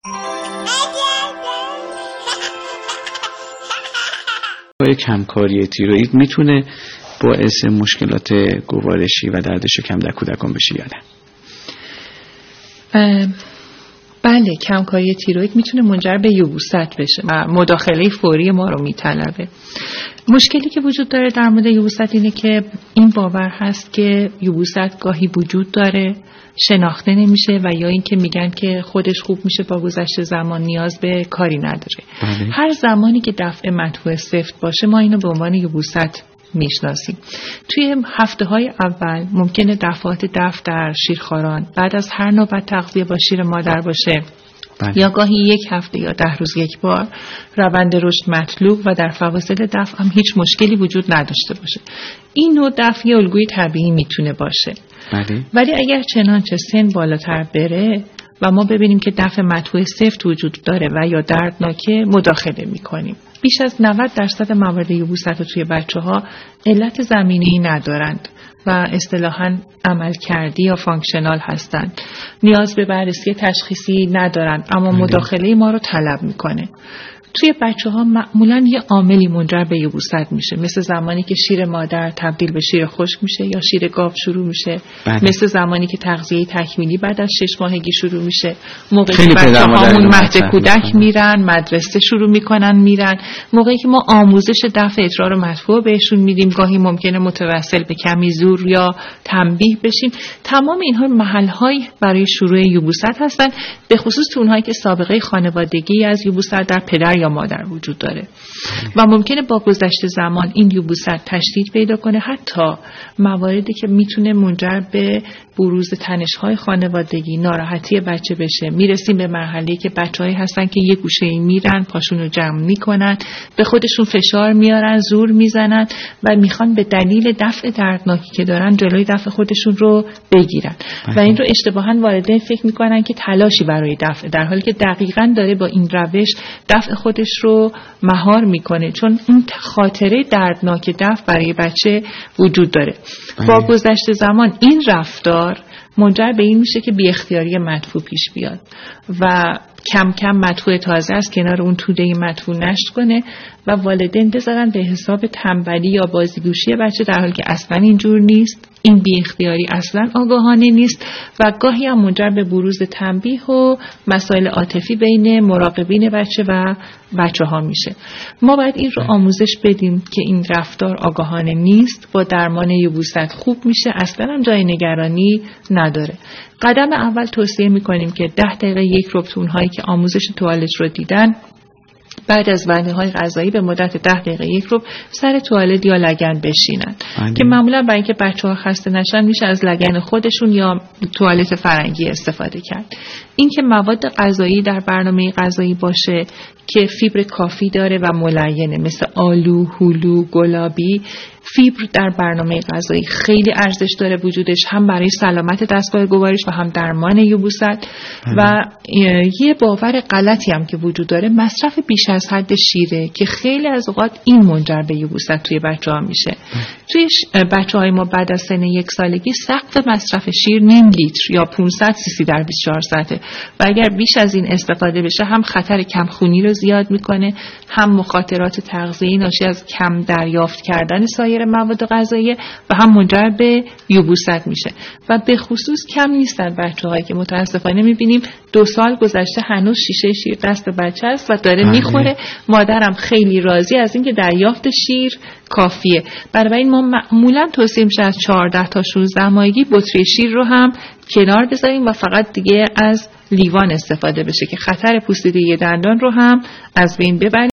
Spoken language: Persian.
کمکاری تیروئید میتونه باعث مشکلات گوارشی و درد شکم در کودکان بشه یا نه؟ بله، کمکاری تیروئید میتونه منجر به یبوست بشه و مداخله فوری ما رو میطلبه. مشکلی که وجود داره در مورد یبوست اینه که این باور هست که یبوست گاهی وجود داره، شناخته نمیشه و یا این که میگن که خودش خوب میشه با گذشت زمان، نیاز به کاری نداره. هر زمانی که دفع مدفوع سفت باشه ما اینو به عنوان یبوست میشناسیم. توی هفته‌های اول ممکنه دفعات دفع در شیرخواران بعد از هر نوبت تغذیه با شیر مادر باشه، یا گاهی یک هفته یا 10 روز یک بار، روند رشد مطلوب و در فواصل دفع هم هیچ مشکلی وجود نداشته باشه. این نوع دفع یه الگوی طبیعی میتونه باشه. ولی اگر چنانچه سن بالاتر بره و ما ببینیم که دفع مدفوع سفت وجود داره و یا دردناکه، مداخله میکنیم. بیش از 90% موارد یبوست توی بچه‌ها علت زمینه‌ای ندارند و اصطلاحاً عملکردی یا فانکشنال هستند. نیاز به بررسی تشخیصی ندارند اما مداخله ما رو طلب میکنه. توی بچه‌ها معمولاً یه عاملی منجر به یبوست میشه، مثل زمانی که شیر مادر تبدیل به شیر خشک میشه یا شیر گاو شروع میشه، مثل زمانی که تغذیه تکمیلی بعد از 6 ماهگی شروع میشه، موقعی که بچه‌هامون مهد کودک میرن، مدرسه شروع میکنن میرن، موقعی که ما آموزش دفع ادرار مدفوع بهشون میدیم، گاهی ممکنه متوسل به کمی زور یا تنبیه بشیم. تمام اینها محل‌های برای شروع یبوست هستن، به خصوص تو اونهایی که سابقه خانوادگی از یبوست در پدر یا مادر وجود داره و ممکنه با گذشت زمان این یبوست تشدید پیدا کنه، حتی مواردی که میتونه منجر به بروز تنش‌های خانوادگی، ناراحتی بچه بشه. میرسیم به مرحله‌ای که بچه‌هایی هستن که یه گوشه‌ای میرن، پاشون رو جمع میکنن، به خودشون فشار میارن، زور میزنن و میخوان به دلیل دفع دردناکی که دارن جلوی دفع خودشون رو بگیرن و این رو اشتباهاً والدین فکر میکنن که تلاشی برای دفع، در حالی که دقیقاً داره با این روش دفع خودش رو مهار میکنه، چون این خاطره دردناک دفع برای بچه وجود داره. با گذشت زمان این رفتار منجر به این میشه که بی اختیاری مدفوع پیش بیاد و کم کم مدفوع تازه از کنار اون توده مدفوع نشت کنه و والدین بذارن به حساب تنبلی یا بازیگوشی بچه، در حالی که اصلا اینجور نیست. این بی اختیاری اصلا آگاهانه نیست و گاهی هم منجر به بروز تنبیه و مسائل عاطفی بین مراقبین بچه و بچه ها میشه. ما باید این رو آموزش بدیم که این رفتار آگاهانه نیست، با درمان یبوست خوب میشه، اصلا هم جای نگرانی نداره. قدم اول توصیه میکنیم که 10 دقیقه یک ربطون هایی که آموزش توالت رو دیدن بعد از وعده‌های غذایی به مدت 10 دقیقه یک ربع سر توالت یا لگن بشینن که معمولا برای اینکه بچه‌ها خسته نشن میشه از لگن خودشون یا توالت فرنگی استفاده کرد. اینکه مواد غذایی در برنامه غذایی باشه که فیبر کافی داره و ملینه، مثل آلو، هلو، گلابی. فیبر در برنامه غذایی خیلی ارزش داره وجودش، هم برای سلامت دستگاه گوارش و هم درمان یبوست. و یه باور غلطی هم که وجود داره مصرف بیش از حد شیره که خیلی از اوقات این منجر به یبوست توی بچه‌ها میشه. توی بچه‌های ما بعد از سن 1 سالگی سقف مصرف شیر 0.5 لیتر یا 500 cc در 24 ساعته و اگر بیش از این استفاده بشه هم خطر کمخونی رو زیاد میکنه، هم مخاطرات تغذیه‌ای ناشی از کم دریافت کردن سایر مواد غذایی و هم منجر به یبوست میشه. و به خصوص کم نیستن بچه‌هایی که متاسفانه میبینیم 2 سال گذشته هنوز شیشه شیر دست بچه است و داره میخوره، مادرم خیلی راضی از اینکه دریافت شیر کافیه. برای ما معمولا توصیه میشه از 14 تا 16 ماهگی بطری شیر رو هم کنار بذاریم و فقط دیگه از لیوان استفاده بشه که خطر پوسیدگی دندان رو هم از بین ببریم.